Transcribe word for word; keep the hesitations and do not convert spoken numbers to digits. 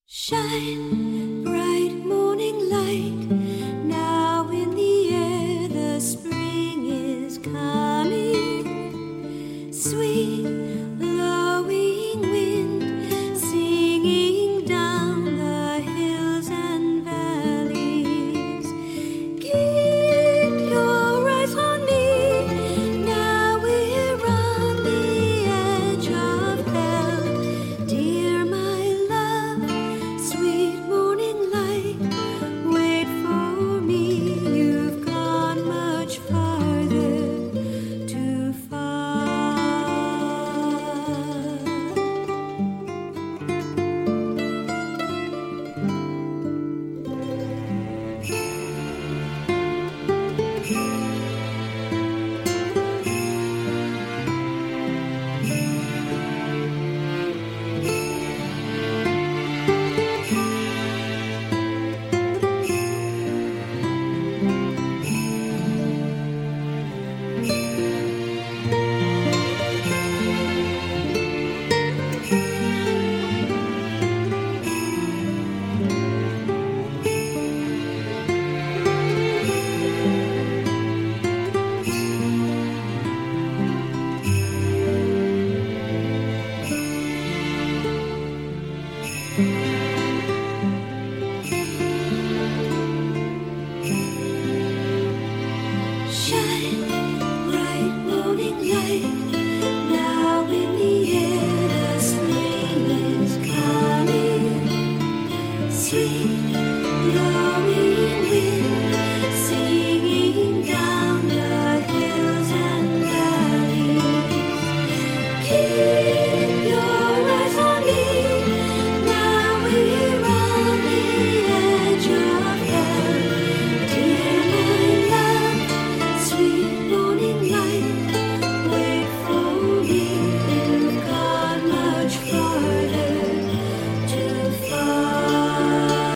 Shine, bright morning light, now in the air the spring is coming. Sweet, blowing wind, singing down the hills and valleys. Keep your eyes on me, now we're on the edge of hell. Dear my love, sweet morning light, wait for me, you've gone much farther too far. Shine, bright morning light, now in the air the spring is coming. Sweet